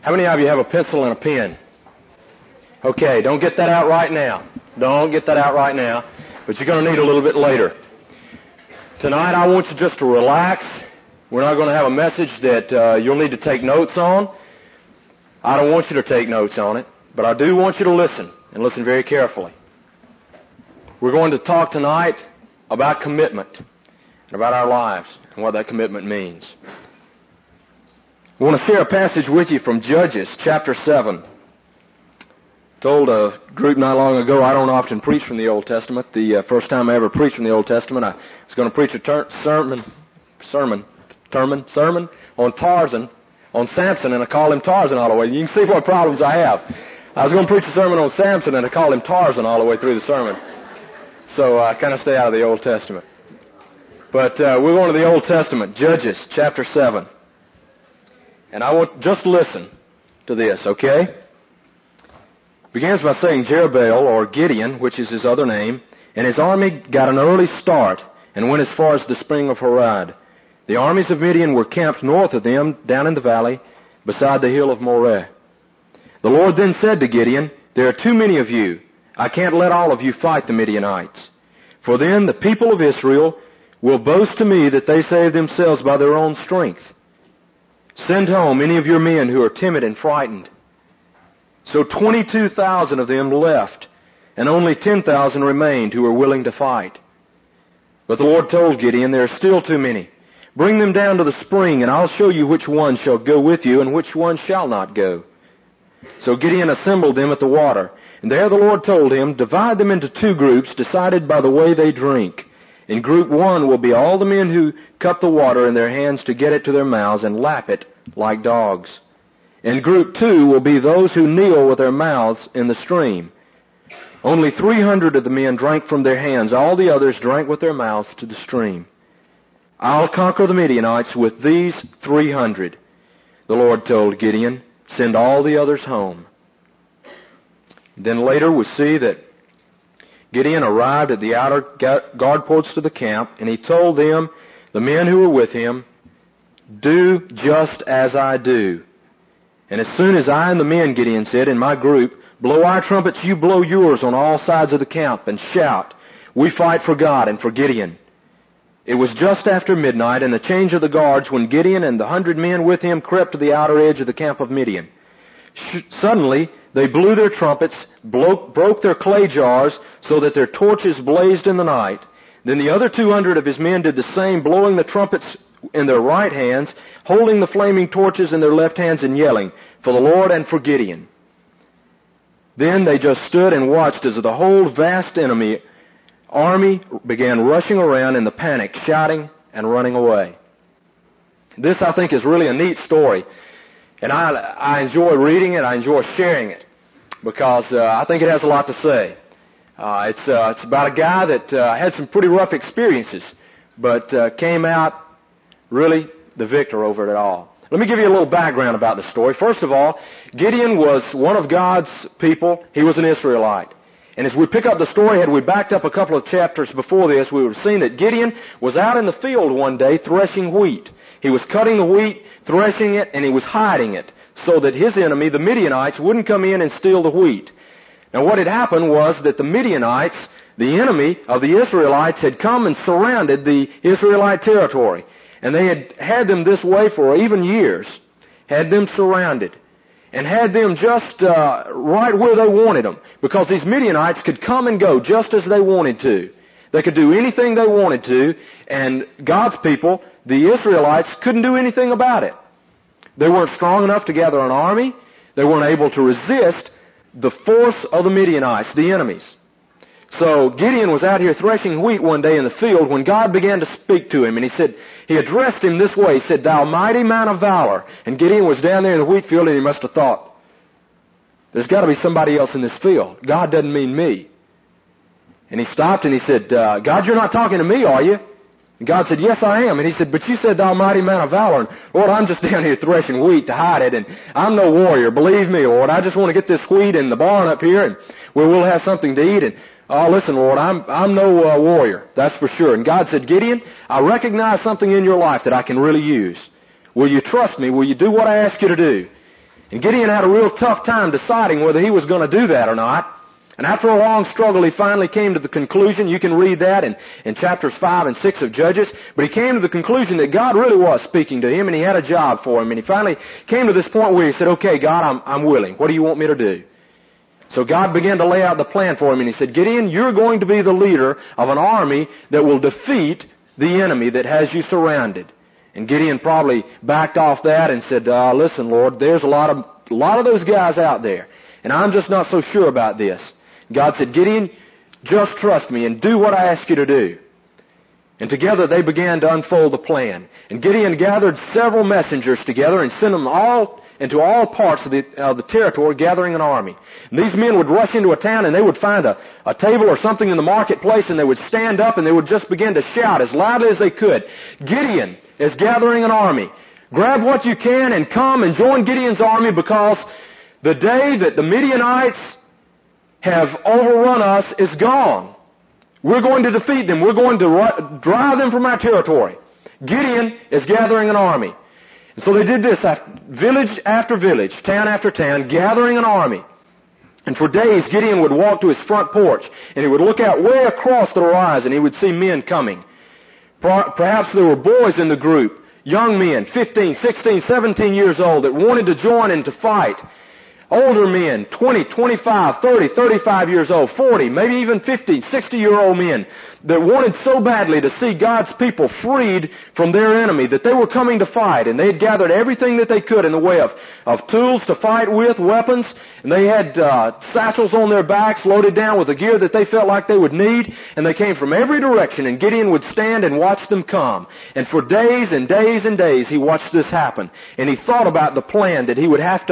How many of you have a pencil and a pen? Okay, don't get that out right now. Don't get that out right now, but you're going to need a little bit later. Tonight I want you just to relax. We're not going to have a message that you'll need to take notes on. I don't want you to take notes on it, but I do want you to listen, and listen very carefully. We're going to talk tonight about commitment, and about our lives, and what that commitment means. I want to share a passage with you from Judges chapter 7. Told a group not long ago I don't often preach from the Old Testament. The first time I ever preached from the Old Testament, I was going to preach a sermon on Tarzan, on Samson, and I called him Tarzan all the way. You can see what problems I have. I was going to preach a sermon on Samson, and I called him Tarzan all the way through the sermon. So I kind of stay out of the Old Testament. But we're going to the Old Testament, Judges chapter 7. And I want just listen to this, okay? Begins by saying Jerubbaal, or Gideon, which is his other name, and his army got an early start and went as far as the spring of Harod. The armies of Midian were camped north of them, down in the valley, beside the hill of Moreh. The Lord then said to Gideon, "There are too many of you. I can't let all of you fight the Midianites. For then the people of Israel will boast to me that they saved themselves by their own strength. Send home any of your men who are timid and frightened." So 22,000 of them left, and only 10,000 remained who were willing to fight. But the Lord told Gideon, "There are still too many. Bring them down to the spring, and I'll show you which one shall go with you and which one shall not go." So Gideon assembled them at the water, and there the Lord told him, "Divide them into two groups, decided by the way they drink. In group one will be all the men who cup the water in their hands to get it to their mouths and lap it like dogs. In group two will be those who kneel with their mouths in the stream. Only 300 of the men drank from their hands. All the others drank with their mouths to the stream. I'll conquer the Midianites with these 300. The Lord told Gideon, "Send all the others home." Then later we see that Gideon arrived at the outer guard ports to the camp, and he told them, the men who were with him, "Do just as I do. And as soon as I and the men," Gideon said, "in my group, blow our trumpets, you blow yours on all sides of the camp, and shout, 'We fight for God and for Gideon.'" It was just after midnight, and the change of the guards, when Gideon and the 100 men with him crept to the outer edge of the camp of Midian. Suddenly they blew their trumpets, broke their clay jars, so that their torches blazed in the night. Then the other 200 of his men did the same, blowing the trumpets in their right hands, holding the flaming torches in their left hands, and yelling, "For the Lord and for Gideon." Then they just stood and watched as the whole vast enemy army began rushing around in the panic, shouting and running away. This, I think, is really a neat story. And I enjoy reading it, I enjoy sharing it, because I think it has a lot to say. It's about a guy that had some pretty rough experiences, but came out really the victor over it all. Let me give you a little background about the story. First of all, Gideon was one of God's people. He was an Israelite. And as we pick up the story, had we backed up a couple of chapters before this, we would have seen that Gideon was out in the field one day threshing wheat. He was cutting the wheat, threshing it, and he was hiding it so that his enemy, the Midianites, wouldn't come in and steal the wheat. Now what had happened was that the Midianites, the enemy of the Israelites, had come and surrounded the Israelite territory. And they had them this way for even years, had them surrounded, and had them just right where they wanted them, because these Midianites could come and go just as they wanted to. They could do anything they wanted to, and God's people, the Israelites, couldn't do anything about it. They weren't strong enough to gather an army. They weren't able to resist the force of the Midianites, the enemies. So Gideon was out here threshing wheat one day in the field when God began to speak to him, and he addressed him this way. He said, "Thou mighty man of valor." And Gideon was down there in the wheat field, and he must have thought, there's got to be somebody else in this field. God doesn't mean me. And he stopped and he said, "God, you're not talking to me, are you?" And God said, "Yes, I am." And he said, "But you said, thou mighty man of valor." And, "Lord, I'm just down here threshing wheat to hide it, and I'm no warrior. Believe me, Lord. I just want to get this wheat in the barn up here, and where we'll have something to eat. And oh, listen, Lord, I'm no warrior, that's for sure." And God said, "Gideon, I recognize something in your life that I can really use. Will you trust me? Will you do what I ask you to do?" And Gideon had a real tough time deciding whether he was going to do that or not. And after a long struggle, he finally came to the conclusion, you can read that in chapters 5 and 6 of Judges, but he came to the conclusion that God really was speaking to him and he had a job for him. And he finally came to this point where he said, okay, God, I'm willing. What do you want me to do? So God began to lay out the plan for him, and he said, Gideon, you're going to be the leader of an army that will defeat the enemy that has you surrounded. And Gideon probably backed off that and said, listen, Lord, there's a lot of those guys out there, and I'm just not so sure about this. God said, Gideon, just trust me and do what I ask you to do. And together they began to unfold the plan. And Gideon gathered several messengers together and sent them all into all parts of the territory, gathering an army. And these men would rush into a town and they would find a table or something in the marketplace, and they would stand up and they would just begin to shout as loudly as they could, Gideon is gathering an army. Grab what you can and come and join Gideon's army, because the day that the Midianites have overrun us is gone. We're going to defeat them. We're going to drive them from our territory. Gideon is gathering an army. And so they did this, village after village, town after town, gathering an army. And for days, Gideon would walk to his front porch, and he would look out way across the horizon. He would see men coming. Perhaps there were boys in the group, young men, 15, 16, 17 years old, that wanted to join and to fight. Older men, 20, 25, 30, 35 years old, 40, maybe even 50, 60-year-old men that wanted so badly to see God's people freed from their enemy that they were coming to fight. And they had gathered everything that they could in the way of tools to fight with, weapons, and they had satchels on their backs loaded down with the gear that they felt like they would need. And they came from every direction, and Gideon would stand and watch them come. And for days and days and days he watched this happen. And he thought about the plan that he would have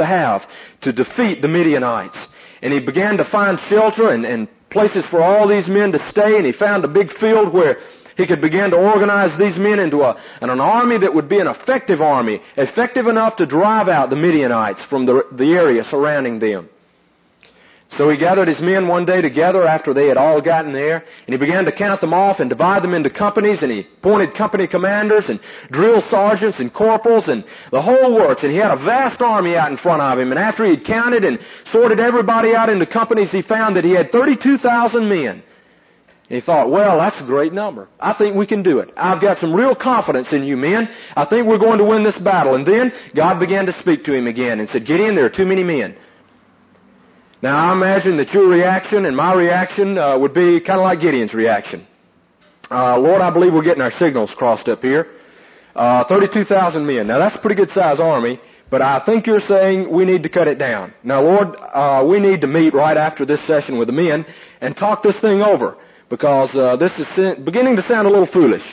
to defeat the Midianites. And he began to find shelter and places for all these men to stay, and he found a big field where he could begin to organize these men into an army that would be an effective army, effective enough to drive out the Midianites from the area surrounding them. So he gathered his men one day together after they had all gotten there, and he began to count them off and divide them into companies, and he appointed company commanders and drill sergeants and corporals and the whole works, and he had a vast army out in front of him. And after he had counted and sorted everybody out into companies, he found that he had 32,000 men. And he thought, well, that's a great number. I think we can do it. I've got some real confidence in you men. I think we're going to win this battle. And then God began to speak to him again and said, Gideon, there are too many men. Now, I imagine that your reaction and my reaction would be kind of like Gideon's reaction. Lord, I believe we're getting our signals crossed up here. 32,000 men. Now, that's a pretty good size army, but I think you're saying we need to cut it down. Now, Lord, we need to meet right after this session with the men and talk this thing over, because this is beginning to sound a little foolish.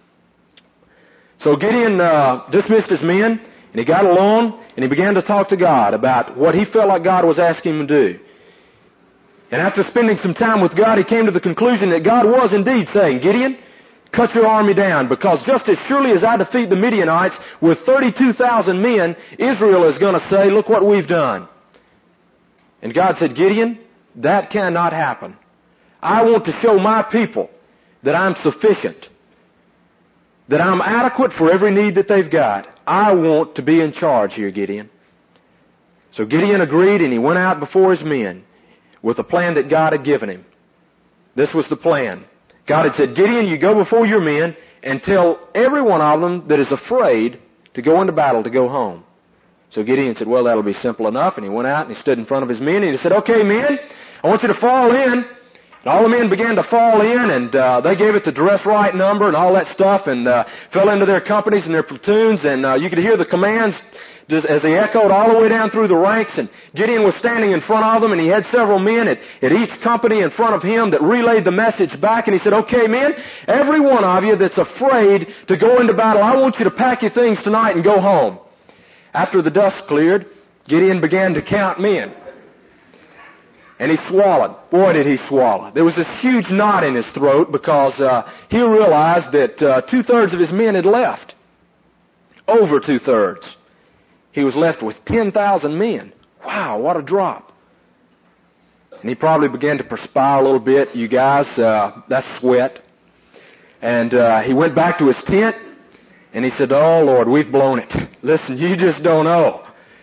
So Gideon dismissed his men, and he got alone, and he began to talk to God about what he felt like God was asking him to do. And after spending some time with God, he came to the conclusion that God was indeed saying, Gideon, cut your army down, because just as surely as I defeat the Midianites with 32,000 men, Israel is going to say, look what we've done. And God said, Gideon, that cannot happen. I want to show my people that I'm sufficient, that I'm adequate for every need that they've got. I want to be in charge here, Gideon. So Gideon agreed, and he went out before his men with the plan that God had given him. This was the plan. God had said, Gideon, you go before your men and tell every one of them that is afraid to go into battle to go home. So Gideon said, well, that'll be simple enough. And he went out and he stood in front of his men and he said, okay, men, I want you to fall in. And all the men began to fall in, and they gave it the dress right number and all that stuff, and fell into their companies and their platoons, and you could hear the commands just as they echoed all the way down through the ranks. And Gideon was standing in front of them, and he had several men at each company in front of him that relayed the message back. And he said, okay, men, every one of you that's afraid to go into battle, I want you to pack your things tonight and go home. After the dust cleared, Gideon began to count men. And he swallowed. Boy, did he swallow. There was this huge knot in his throat, because he realized that 2/3 of his men had left. Over 2/3. He was left with 10,000 men. Wow, what a drop. And he probably began to perspire a little bit. You guys, that's sweat. And he went back to his tent, and he said, oh, Lord, we've blown it. Listen, you just don't know.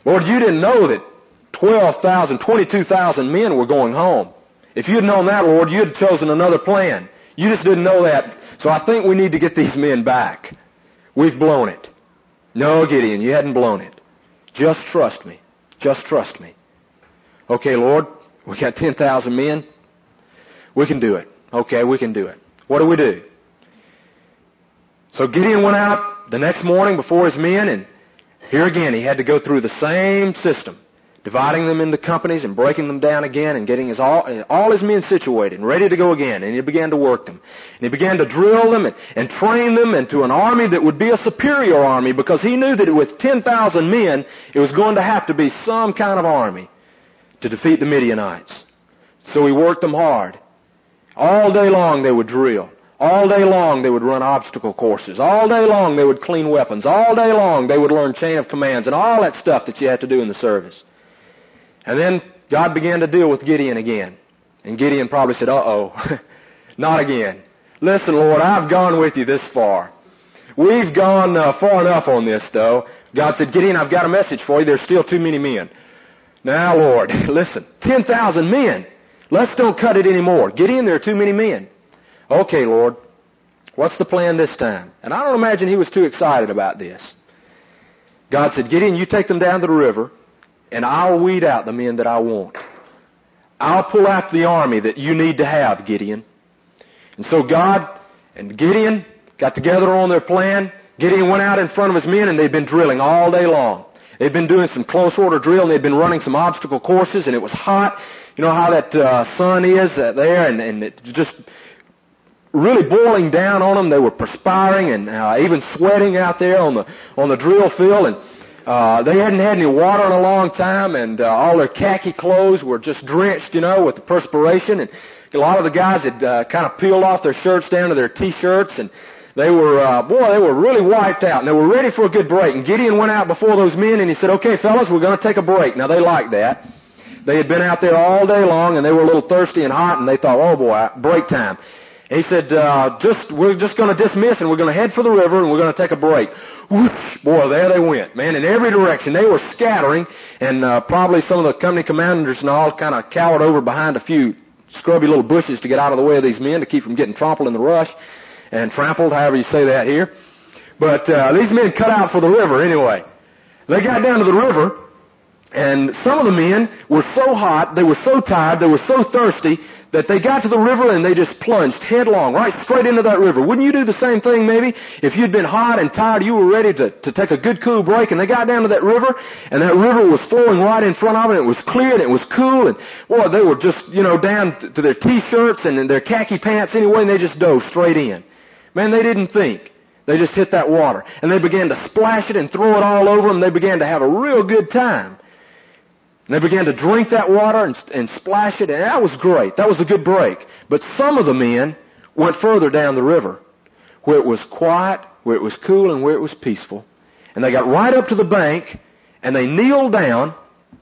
Lord, you didn't know that 12,000, 22,000 men were going home. If you'd known that, Lord, you'd have chosen another plan. You just didn't know that. So I think we need to get these men back. We've blown it. No, Gideon, you hadn't blown it. Just trust me. Just trust me. Okay, Lord, we got 10,000 men. We can do it. Okay, we can do it. What do? So Gideon went out the next morning before his men, and here again he had to go through the same system, dividing them into companies and breaking them down again and getting all his men situated and ready to go again. And he began to work them. And he began to drill them and train them into an army that would be a superior army, because he knew that with 10,000 men, it was going to have to be some kind of army to defeat the Midianites. So he worked them hard. All day long they would drill. All day long they would run obstacle courses. All day long they would clean weapons. All day long they would learn chain of commands and all that stuff that you had to do in the service. And then God began to deal with Gideon again. And Gideon probably said, uh-oh, not again. Listen, Lord, I've gone with you this far. We've gone far enough on this, though. God said, Gideon, I've got a message for you. There's still too many men. Now, Lord, listen, 10,000 men. Let's don't cut it anymore. Gideon, there are too many men. Okay, Lord, what's the plan this time? And I don't imagine he was too excited about this. God said, Gideon, you take them down to the river, and I'll weed out the men that I want. I'll pull out the army that you need to have, Gideon. And so God and Gideon got together on their plan. Gideon went out in front of his men, and they'd been drilling all day long. They'd been doing some close order drill, and they'd been running some obstacle courses, and it was hot. You know how that sun is there, and it just really boiling down on them. They were perspiring and even sweating out there on the drill field, and they hadn't had any water in a long time, and all their khaki clothes were just drenched, with the perspiration, and a lot of the guys had kind of peeled off their shirts down to their t-shirts, and they were, they were really wiped out, and they were ready for a good break. And Gideon went out before those men, and he said, okay, fellas, we're going to take a break. Now, they liked that. They had been out there all day long, and they were a little thirsty and hot, and they thought, oh, boy, break time. And he said, we're just going to dismiss, and we're going to head for the river, and we're going to take a break. Whoosh, boy, there they went, man, in every direction. They were scattering, and probably some of the company commanders and all kind of cowered over behind a few scrubby little bushes to get out of the way of these men to keep from getting trampled in the rush. And trampled, however you say that here. But these men cut out for the river anyway. They got down to the river, and some of the men were so hot, they were so tired, they were so thirsty, that they got to the river and they just plunged headlong, right straight into that river. Wouldn't you do the same thing maybe? If you'd been hot and tired, you were ready to take a good cool break, and they got down to that river, and that river was flowing right in front of them, and it was clear, and it was cool, and boy, they were just, down to their t-shirts and their khaki pants anyway, and they just dove straight in. Man, they didn't think. They just hit that water. And they began to splash it and throw it all over them. They began to have a real good time. And they began to drink that water and splash it, and that was great. That was a good break. But some of the men went further down the river, where it was quiet, where it was cool, and where it was peaceful. And they got right up to the bank, and they kneeled down.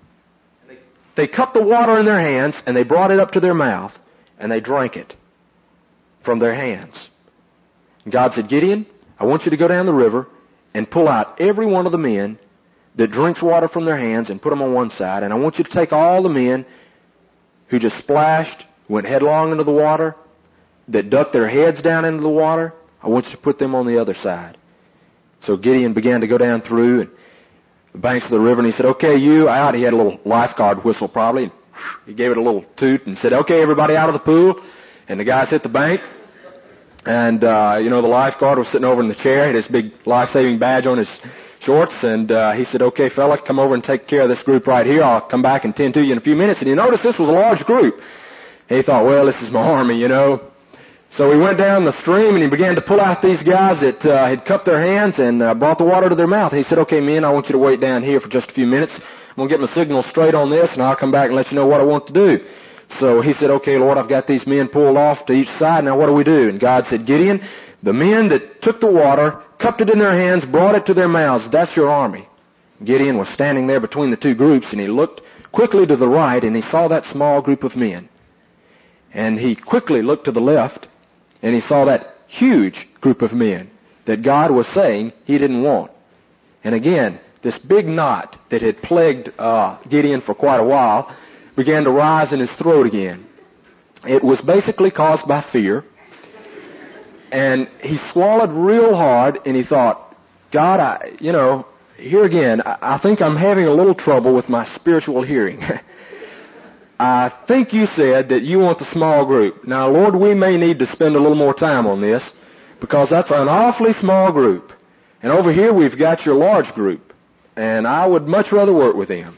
They cupped the water in their hands, and they brought it up to their mouth, and they drank it from their hands. God said, Gideon, I want you to go down the river and pull out every one of the men that drinks water from their hands and put them on one side. And I want you to take all the men who just splashed, went headlong into the water, that ducked their heads down into the water. I want you to put them on the other side. So Gideon began to go down through the banks of the river, and he said, okay, you out. He had a little lifeguard whistle probably. And he gave it a little toot and said, okay, everybody out of the pool. And the guys hit the bank. And, the lifeguard was sitting over in the chair, had his big life-saving badge on his shorts, and he said, okay, fella, come over and take care of this group right here. I'll come back and tend to you in a few minutes. And you notice this was a large group. And he thought, well, this is my army, So he went down the stream, and he began to pull out these guys that had cupped their hands and brought the water to their mouth. He said, okay, men, I want you to wait down here for just a few minutes. I'm going to get my signal straight on this, and I'll come back and let you know what I want to do. So he said, okay, Lord, I've got these men pulled off to each side. Now what do we do? And God said, Gideon, the men that took the water, cupped it in their hands, brought it to their mouths, that's your army. Gideon was standing there between the two groups, and he looked quickly to the right, and he saw that small group of men. And he quickly looked to the left, and he saw that huge group of men that God was saying he didn't want. And again, this big knot that had plagued Gideon for quite a while began to rise in his throat again. It was basically caused by fear. And he swallowed real hard, and he thought, God, here again, I think I'm having a little trouble with my spiritual hearing. I think you said that you want the small group. Now, Lord, we may need to spend a little more time on this, because that's an awfully small group. And over here we've got your large group, and I would much rather work with them.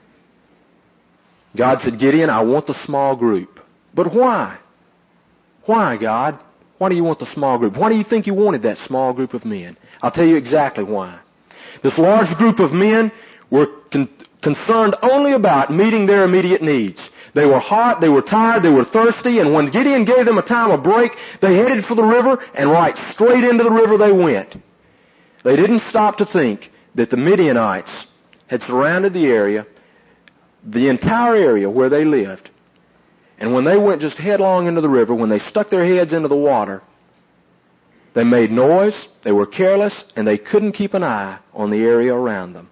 God said, Gideon, I want the small group. But why? Why, God? Why do you want the small group? Why do you think you wanted that small group of men? I'll tell you exactly why. This large group of men were concerned only about meeting their immediate needs. They were hot, they were tired, they were thirsty, and when Gideon gave them a time of break, they headed for the river, and right straight into the river they went. They didn't stop to think that the Midianites had surrounded the area, the entire area where they lived. And when they went just headlong into the river, when they stuck their heads into the water, they made noise, they were careless, and they couldn't keep an eye on the area around them.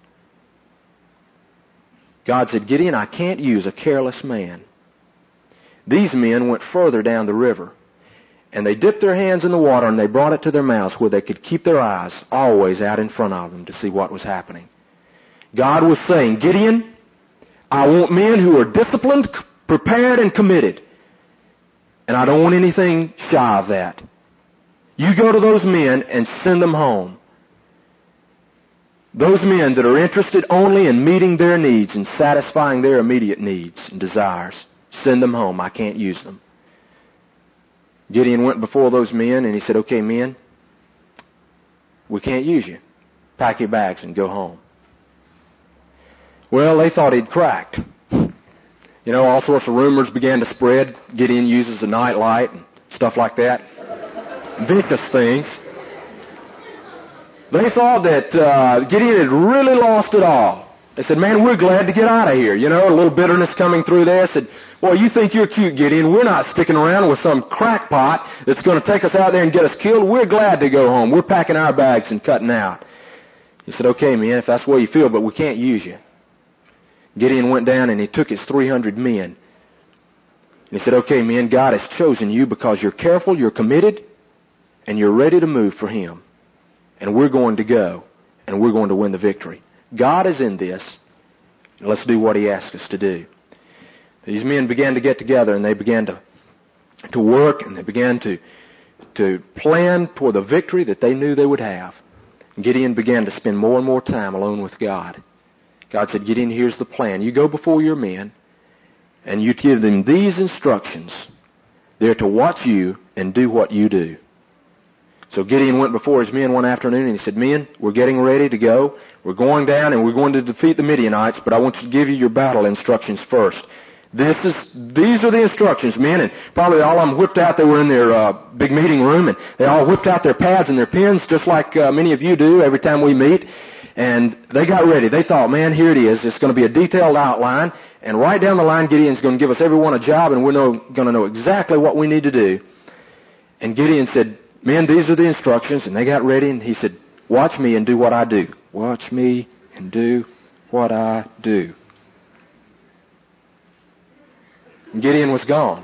God said, Gideon, I can't use a careless man. These men went further down the river, and they dipped their hands in the water, and they brought it to their mouths where they could keep their eyes always out in front of them to see what was happening. God was saying, Gideon, I want men who are disciplined, prepared, and committed. And I don't want anything shy of that. You go to those men and send them home. Those men that are interested only in meeting their needs and satisfying their immediate needs and desires, send them home. I can't use them. Gideon went before those men and he said, okay, men, we can't use you. Pack your bags and go home. Well, they thought he'd cracked. All sorts of rumors began to spread. Gideon uses a nightlight and stuff like that. Vicious things. They thought that Gideon had really lost it all. They said, man, we're glad to get out of here. A little bitterness coming through there. Said, well, you think you're cute, Gideon. We're not sticking around with some crackpot that's going to take us out there and get us killed. We're glad to go home. We're packing our bags and cutting out. He said, okay, man, if that's the way you feel, but we can't use you. Gideon went down and he took his 300 men. And he said, okay, men, God has chosen you because you're careful, you're committed, and you're ready to move for Him. And we're going to go, and we're going to win the victory. God is in this. Let's do what He asked us to do. These men began to get together, and they began to work, and they began to plan for the victory that they knew they would have. And Gideon began to spend more and more time alone with God. God said, Gideon, here's the plan. You go before your men, and you give them these instructions. They're to watch you and do what you do. So Gideon went before his men one afternoon and he said, men, we're getting ready to go. We're going down and we're going to defeat the Midianites, but I want to give you your battle instructions first. These are the instructions, men, and probably all of them whipped out. They were in their big meeting room, and they all whipped out their pads and their pens, just like many of you do every time we meet. And they got ready. They thought, man, here it is. It's going to be a detailed outline, and right down the line, Gideon's going to give us everyone a job, and we're going to know exactly what we need to do. And Gideon said, men, these are the instructions, and they got ready, and he said, watch me and do what I do. Watch me and do what I do. And Gideon was gone.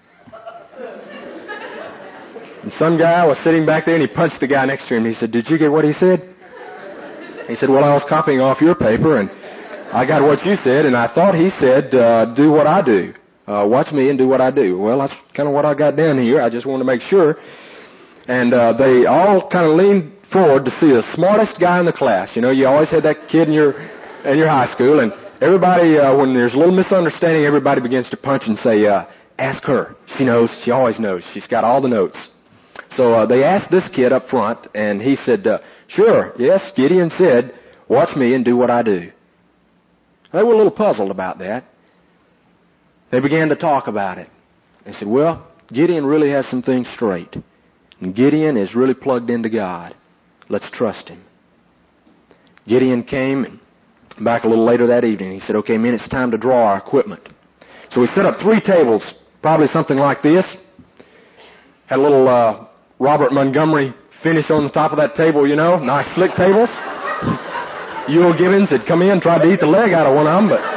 And some guy was sitting back there, and he punched the guy next to him. He said, did you get what he said? He said, well, I was copying off your paper, and I got what you said, and I thought he said, do what I do. Watch me and do what I do. Well, that's kind of what I got down here. I just wanted to make sure. And they all kind of leaned forward to see the smartest guy in the class. You always had that kid in your high school, and everybody, when there's a little misunderstanding, everybody begins to punch and say, ask her. She knows. She always knows. She's got all the notes. So they asked this kid up front, and he said, sure, yes, Gideon said, watch me and do what I do. They were a little puzzled about that. They began to talk about it. They said, well, Gideon really has some things straight. And Gideon is really plugged into God. Let's trust him. Gideon came, and back a little later that evening, he said, okay, men, it's time to draw our equipment. So we set up 3 tables, probably something like this. Had a little Robert Montgomery finish on the top of that table, nice slick tables. Yule Gibbons had come in, tried to eat the leg out of one of them, but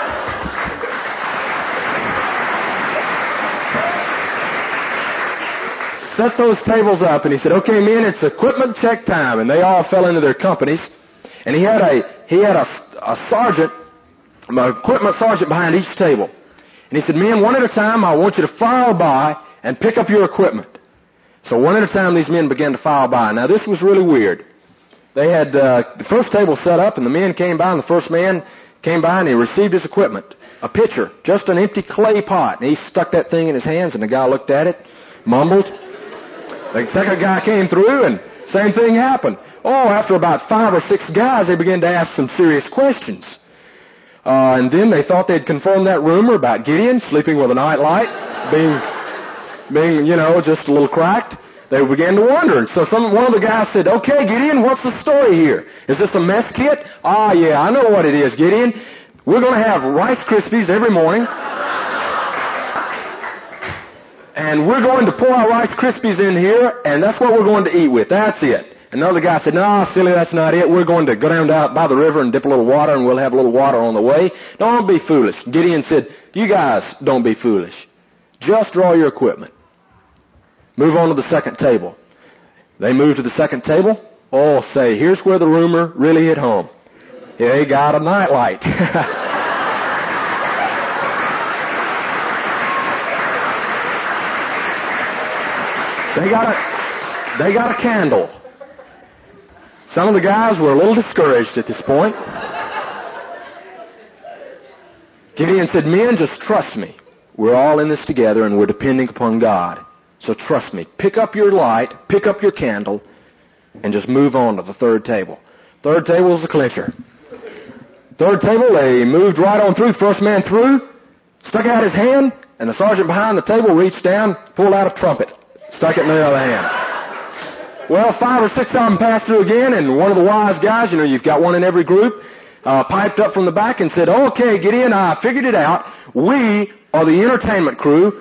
set those tables up, and he said, okay, men, it's equipment check time. And they all fell into their companies. And he had a sergeant, an equipment sergeant behind each table. And he said, men, one at a time, I want you to file by and pick up your equipment. So one at a time, these men began to file by. Now, this was really weird. They had the first table set up, and the men came by, and the first man came by, and he received his equipment. A pitcher, just an empty clay pot. And he stuck that thing in his hands, and the guy looked at it, mumbled. The second guy came through, and same thing happened. After about 5 or 6 guys, they began to ask some serious questions. And then they thought they'd confirm that rumor about Gideon sleeping with a nightlight, being, just a little cracked. They began to wonder. And so one of the guys said, okay, Gideon, what's the story here? Is this a mess kit? Yeah, I know what it is, Gideon. We're going to have Rice Krispies every morning. And we're going to pour our Rice Krispies in here, and that's what we're going to eat with. That's it. Another guy said, no, silly, that's not it. We're going to go down by the river and dip a little water, and we'll have a little water on the way. Don't be foolish. Gideon said, you guys don't be foolish. Just draw your equipment. Move on to the second table. They moved to the second table. Here's where the rumor really hit home. They got a nightlight. They got a candle. Some of the guys were a little discouraged at this point. Gideon said, men, just trust me. We're all in this together, and we're depending upon God. So trust me. Pick up your light, pick up your candle, and just move on to the third table. Third table is the clincher. Third table, they moved right on through. First man through, stuck out his hand, and the sergeant behind the table reached down, pulled out a trumpet, stuck it in the other hand. Well, 5 or 6 of them passed through again, and one of the wise guys, you've got one in every group, piped up from the back and said, okay, Gideon, I figured it out. We are the entertainment crew.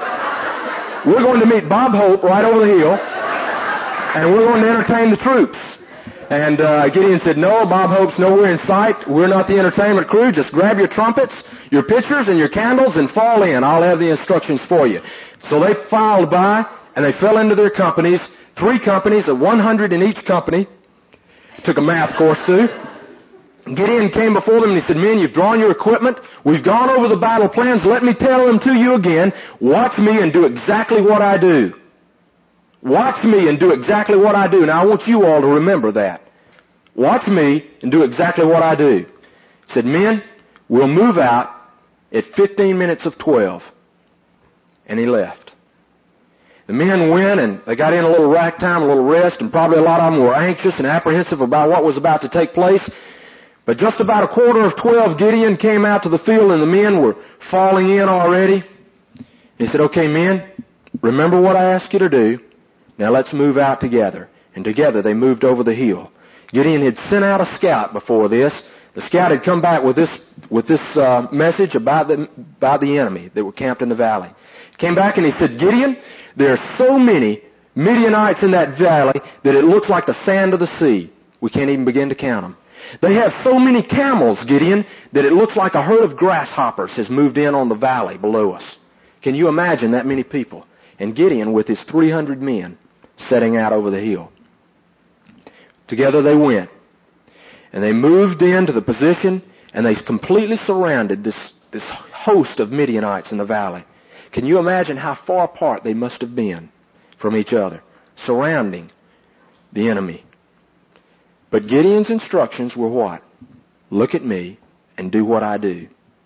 We're going to meet Bob Hope right over the hill, and we're going to entertain the troops. And Gideon said, no, Bob Hope's nowhere in sight. We're not the entertainment crew. Just grab your trumpets, your pitchers, and your candles and fall in. I'll have the instructions for you. So they filed by, and they fell into their companies. 3 companies of 100 in each company. Took a math course too. Gideon came before them and he said, men, you've drawn your equipment. We've gone over the battle plans. Let me tell them to you again. Watch me and do exactly what I do. Watch me and do exactly what I do. Now I want you all to remember that. Watch me and do exactly what I do. He said, men, we'll move out at 15 minutes of 12. And he left. The men went, and they got in a little rack time, a little rest, and probably a lot of them were anxious and apprehensive about what was about to take place. But just about 11:45, Gideon came out to the field, and the men were falling in already. He said, okay, men, remember what I asked you to do. Now let's move out together. And together they moved over the hill. Gideon had sent out a scout before this. The scout had come back with this message about the enemy that were camped in the valley. Came back and he said, Gideon, there are so many Midianites in that valley that it looks like the sand of the sea. We can't even begin to count them. They have so many camels, Gideon, that it looks like a herd of grasshoppers has moved in on the valley below us. Can you imagine that many people? And Gideon with his 300 men setting out over the hill. Together they went. And they moved into the position, and they completely surrounded this host of Midianites in the valley. Can you imagine how far apart they must have been from each other, surrounding the enemy? But Gideon's instructions were what? Look at me and do what I do.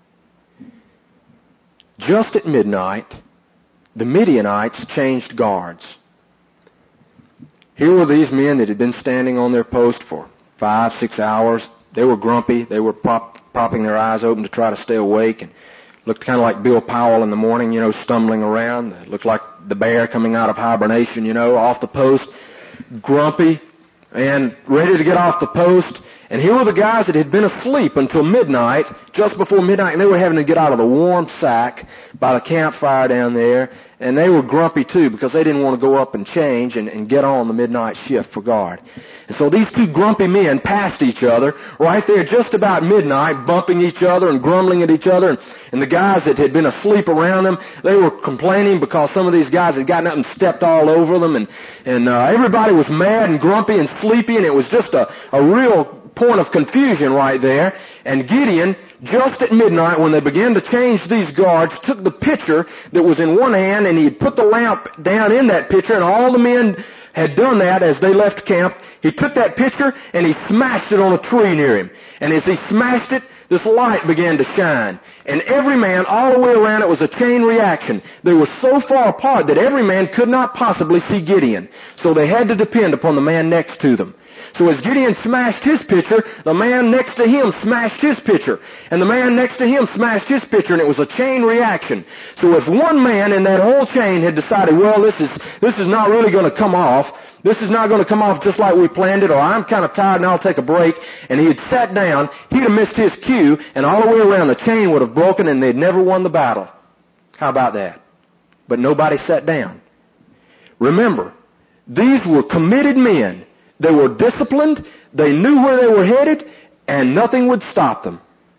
Just at midnight, the Midianites changed guards. Here were these men that had been standing on their post for 5, 6 hours. They were grumpy. They were propping their eyes open to try to stay awake, and looked kind of like Bill Powell in the morning, stumbling around. It looked like the bear coming out of hibernation, off the post, grumpy and ready to get off the post. And here were the guys that had been asleep until midnight, just before midnight, and they were having to get out of the warm sack by the campfire down there, and they were grumpy too because they didn't want to go up and change and get on the midnight shift for guard. And so these two grumpy men passed each other right there just about midnight, bumping each other and grumbling at each other, and the guys that had been asleep around them, they were complaining because some of these guys had gotten up and stepped all over them, and everybody was mad and grumpy and sleepy, and it was just a real point of confusion right there. And Gideon, just at midnight, when they began to change these guards, took the pitcher that was in one hand, and he had put the lamp down in that pitcher, and all the men had done that as they left camp. He took that pitcher and he smashed it on a tree near him. And as he smashed it, this light began to shine. And every man all the way around, it was a chain reaction. They were so far apart that every man could not possibly see Gideon. So they had to depend upon the man next to them. So as Gideon smashed his pitcher, the man next to him smashed his pitcher. And the man next to him smashed his pitcher, and it was a chain reaction. So if one man in that whole chain had decided, well, this is not really going to come off, this is not going to come off just like we planned it, or I'm kind of tired and I'll take a break, and he had sat down, he'd have missed his cue, and all the way around the chain would have broken, and they'd never won the battle. How about that? But nobody sat down. Remember, these were committed men. They were disciplined, they knew where they were headed, and nothing would stop them.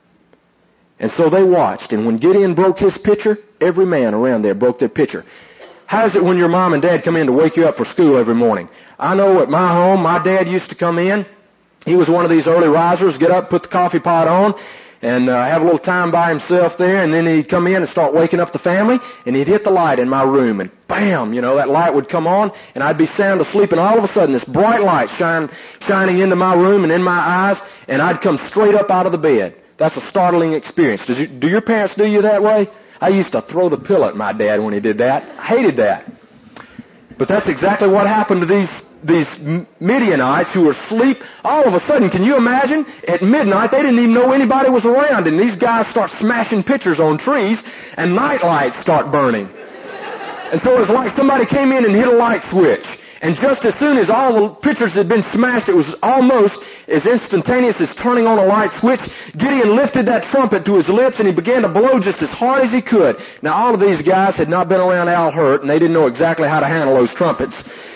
And so they watched, and when Gideon broke his pitcher, every man around there broke their pitcher. How is it when your mom and dad come in to wake you up for school every morning? I know at my home, my dad used to come in. He was one of these early risers, get up, put the coffee pot on, and have a little time by himself there, and then he'd come in and start waking up the family, and he'd hit the light in my room, and bam, that light would come on, and I'd be sound asleep, and all of a sudden this bright light shining into my room and in my eyes, and I'd come straight up out of the bed. That's a startling experience. Do your parents do you that way? I used to throw the pillow at my dad when he did that. I hated that. But that's exactly what happened to these Midianites who were asleep. All of a sudden, can you imagine? At midnight, they didn't even know anybody was around, and these guys start smashing pitchers on trees, and night lights start burning. And so it was like somebody came in and hit a light switch. And just as soon as all the pitchers had been smashed, it was almost as instantaneous as turning on a light switch. Gideon lifted that trumpet to his lips, and he began to blow just as hard as he could. Now, all of these guys had not been around Al Hurt, and they didn't know exactly how to handle those trumpets.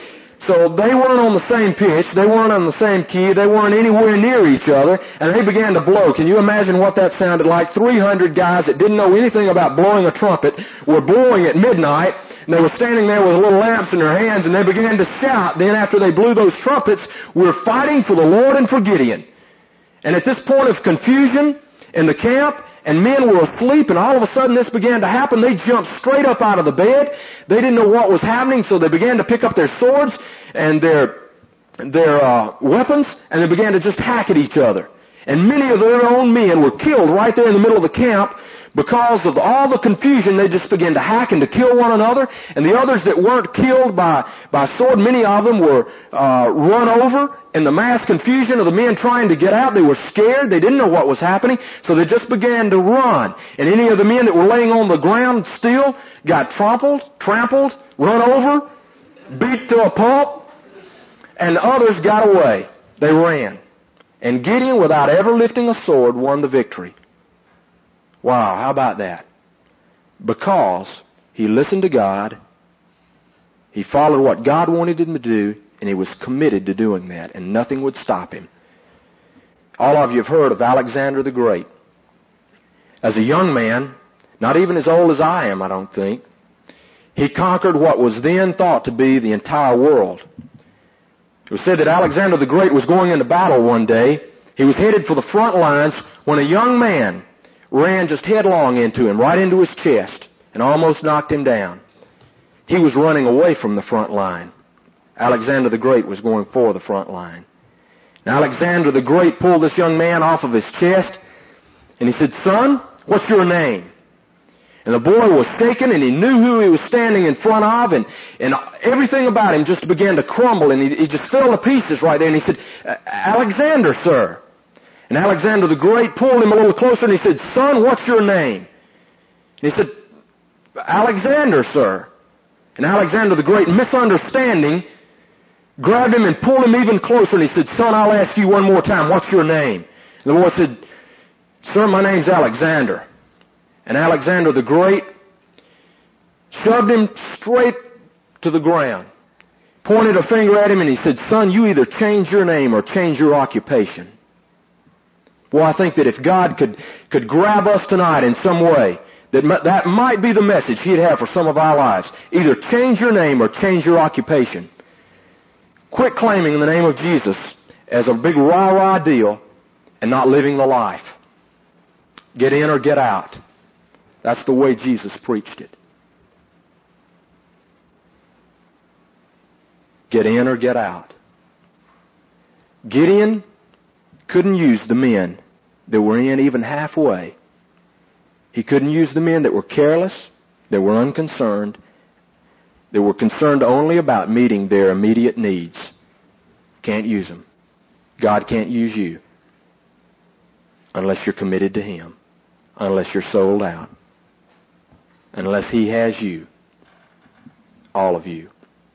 So they weren't on the same pitch, they weren't on the same key, they weren't anywhere near each other, and they began to blow. Can you imagine what that sounded like? 300 guys that didn't know anything about blowing a trumpet were blowing at midnight, and they were standing there with little lamps in their hands, and they began to shout. Then after they blew those trumpets, we're fighting for the Lord and for Gideon. And at this point of confusion in the camp, and men were asleep, and all of a sudden this began to happen. They jumped straight up out of the bed. They didn't know what was happening, so they began to pick up their swords and their weapons, and they began to just hack at each other. And many of their own men were killed right there in the middle of the camp because of all the confusion. They just began to hack and to kill one another. And the others that weren't killed by sword, many of them were run over in the mass confusion of the men trying to get out. They were scared. They didn't know what was happening, so they just began to run. And any of the men that were laying on the ground still got trampled, run over, beat to a pulp, and others got away. They ran. And Gideon, without ever lifting a sword, won the victory. Wow, how about that? Because he listened to God, he followed what God wanted him to do, and he was committed to doing that, and nothing would stop him. All of you have heard of Alexander the Great. As a young man, not even as old as I am, I don't think, he conquered what was then thought to be the entire world. It was said that Alexander the Great was going into battle one day. He was headed for the front lines when a young man ran just headlong into him, right into his chest, and almost knocked him down. He was running away from the front line. Alexander the Great was going for the front line. Now Alexander the Great pulled this young man off of his chest, and he said, "Son, what's your name?" And the boy was shaken, and he knew who he was standing in front of, and everything about him just began to crumble, and he just fell to pieces right there, and he said, "Alexander, sir." And Alexander the Great pulled him a little closer, and he said, "Son, what's your name?" And he said, "Alexander, sir." And Alexander the Great, misunderstanding, grabbed him and pulled him even closer, and he said, "Son, I'll ask you one more time, what's your name?" And the boy said, "Sir, my name's Alexander." And Alexander the Great shoved him straight to the ground, pointed a finger at him, and he said, "Son, you either change your name or change your occupation." Well, I think that if God could grab us tonight in some way, that might be the message He'd have for some of our lives. Either change your name or change your occupation. Quit claiming the name of Jesus as a big rah-rah deal and not living the life. Get in or get out. That's the way Jesus preached it. Get in or get out. Gideon couldn't use the men that were in even halfway. He couldn't use the men that were careless, that were unconcerned, that were concerned only about meeting their immediate needs. Can't use them. God can't use you unless you're committed to Him, unless you're sold out, unless He has you, all of you.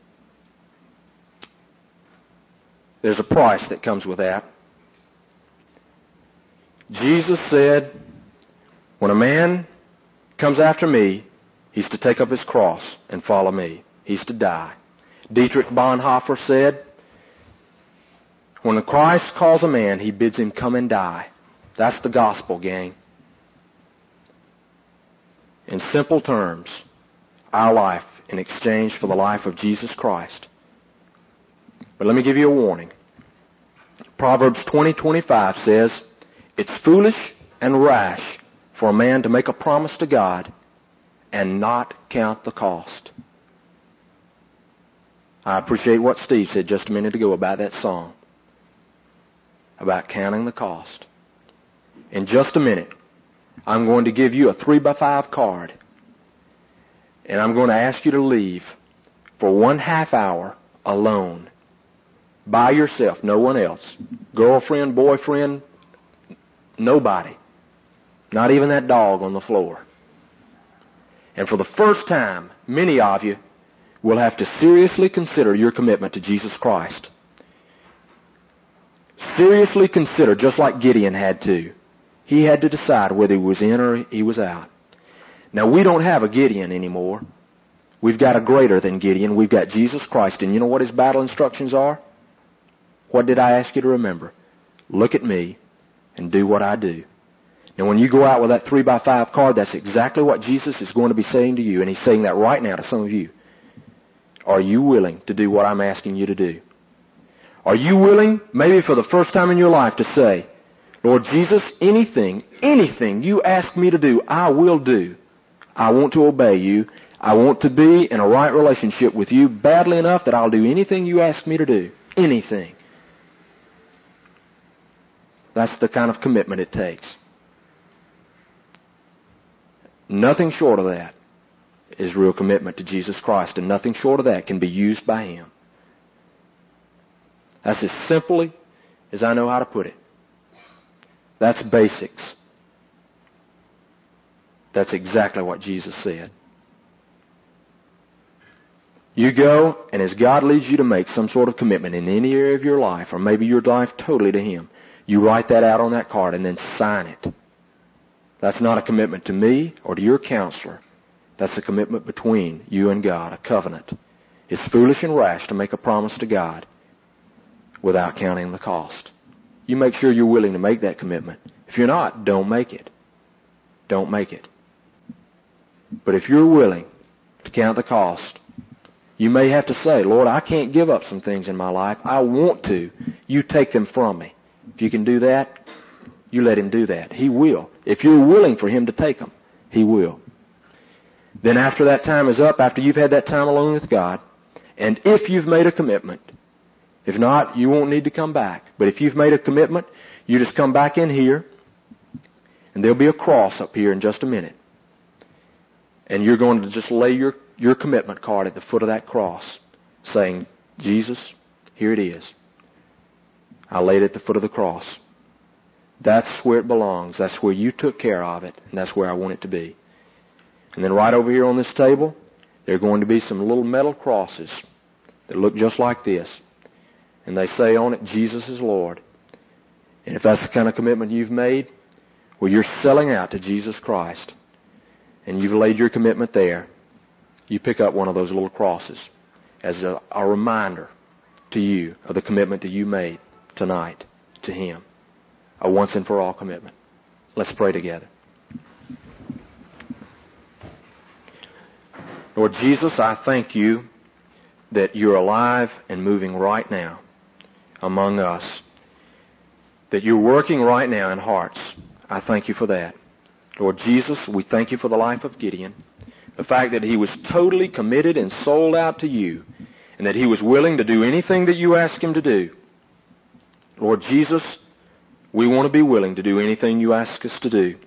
There's a price that comes with that. Jesus said, when a man comes after me, he's to take up his cross and follow me. He's to die. Dietrich Bonhoeffer said, when Christ calls a man, He bids him come and die. That's the gospel, gang. In simple terms, our life in exchange for the life of Jesus Christ. But let me give you a warning. Proverbs 20:25 says, "It's foolish and rash for a man to make a promise to God and not count the cost." I appreciate what Steve said just a minute ago about that song, about counting the cost. In just a minute, I'm going to give you a 3x5 card, and I'm going to ask you to leave for 1/2 hour alone, by yourself, no one else. Girlfriend, boyfriend, nobody. Not even that dog on the floor. And for the first time, many of you will have to seriously consider your commitment to Jesus Christ. Seriously consider, just like Gideon had to. He had to decide whether he was in or he was out. Now, we don't have a Gideon anymore. We've got a greater than Gideon. We've got Jesus Christ. And you know what His battle instructions are? What did I ask you to remember? Look at me and do what I do. Now, when you go out with that 3x5 card, that's exactly what Jesus is going to be saying to you. And He's saying that right now to some of you. Are you willing to do what I'm asking you to do? Are you willing, maybe for the first time in your life, to say, Lord Jesus, anything you ask me to do, I will do. I want to obey you. I want to be in a right relationship with you badly enough that I'll do anything you ask me to do. Anything. That's the kind of commitment it takes. Nothing short of that is real commitment to Jesus Christ, and nothing short of that can be used by Him. That's as simply as I know how to put it. That's basics. That's exactly what Jesus said. You go, and as God leads you to make some sort of commitment in any area of your life, or maybe your life totally to Him, you write that out on that card and then sign it. That's not a commitment to me or to your counselor. That's a commitment between you and God, a covenant. It's foolish and rash to make a promise to God without counting the cost. You make sure you're willing to make that commitment. If you're not, don't make it. Don't make it. But if you're willing to count the cost, you may have to say, Lord, I can't give up some things in my life. I want to. You take them from me. If you can do that, you let Him do that. He will. If you're willing for Him to take them, He will. Then after that time is up, after you've had that time alone with God, and if you've made a commitment, if not, you won't need to come back. But if you've made a commitment, you just come back in here, and there'll be a cross up here in just a minute. And you're going to just lay your commitment card at the foot of that cross, saying, Jesus, here it is. I laid it at the foot of the cross. That's where it belongs. That's where you took care of it, and that's where I want it to be. And then right over here on this table, there are going to be some little metal crosses that look just like this. and they say on it, Jesus is Lord. And if that's the kind of commitment you've made, well, you're selling out to Jesus Christ, and you've laid your commitment there, you pick up one of those little crosses as a reminder to you of the commitment that you made tonight to Him. A once and for all commitment. Let's pray together. Lord Jesus, I thank you that you're alive and moving right now among us, that you're working right now in hearts. I thank you for that. Lord Jesus, we thank you for the life of Gideon, the fact that he was totally committed and sold out to you, and that he was willing to do anything that you asked him to do. Lord Jesus, we want to be willing to do anything you ask us to do.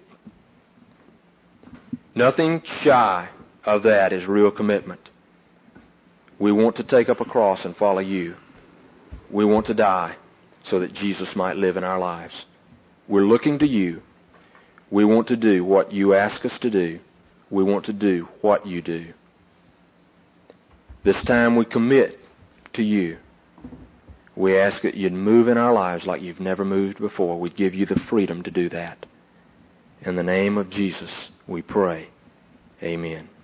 Nothing shy of that is real commitment. We want to take up a cross and follow you. We want to die so that Jesus might live in our lives. We're looking to you. We want to do what you ask us to do. We want to do what you do. This time we commit to you. We ask that you'd move in our lives like you've never moved before. We'd give you the freedom to do that. In the name of Jesus, we pray. Amen.